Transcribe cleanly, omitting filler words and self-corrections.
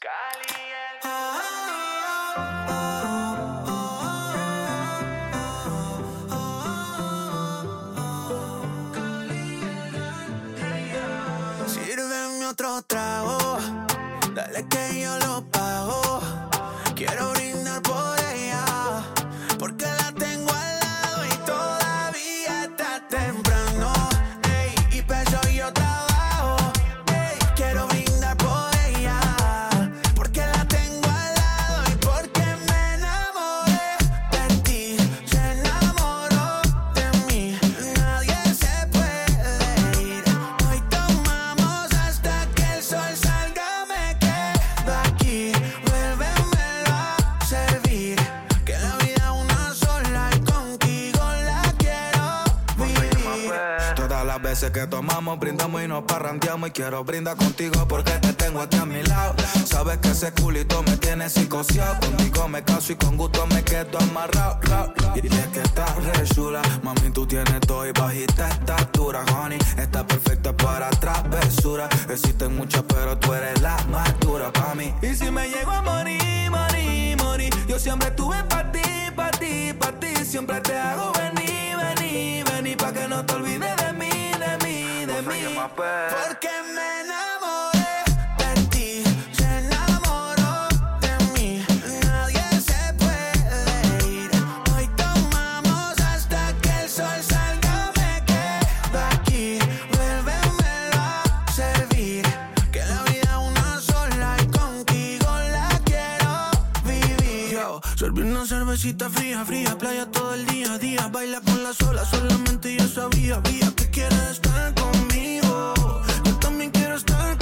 Sírveme otro trago, dale que yo lo pago. Quiero brindar por ella, porque la tengo al lado y todavía está temprano. Ey, y peso yo trabajo. Ey, quiero brindar por ella, porque la tengo al lado y porque me enamoré de ti. Se enamoró de mí, nadie se puede ir. Hoy tomamos hasta que el sol salga, me quedo aquí. Vuélvemelo a servir, que la vida una sola y contigo la quiero vivir. Todas las veces que tomamos, brindamos y nos parrandeamos. Y quiero brindar contigo porque te tengo aquí a mi lado. Sabes que ese culito me tiene psicoseado. Contigo me caso y con gusto me quedo amarrado. Y es que estás re chula, mami, tú tienes todo y bajita estatura, honey. Está perfecta para travesura. Existen muchas, pero tú eres la más dura pa' mí. Y si me llego a morir, morir, morir, yo siempre estuve pa' ti, pa' ti, pa' ti. Siempre te hago venir, venir, venir, pa' que no te olvides de mí, de mí, de mí. Porque me enamoré de ti, se enamoró de mí. Nadie se puede ir. Hoy tomamos hasta que el sol salga, me quedo aquí. Vuélvemelo a servir, que la vida una sola y contigo la quiero vivir. Yo, serví una cervecita fría, fría, playa todo el día, día. Baila con la sola, solamente yo sabía, que quieres estar conmigo. Yo también quiero estar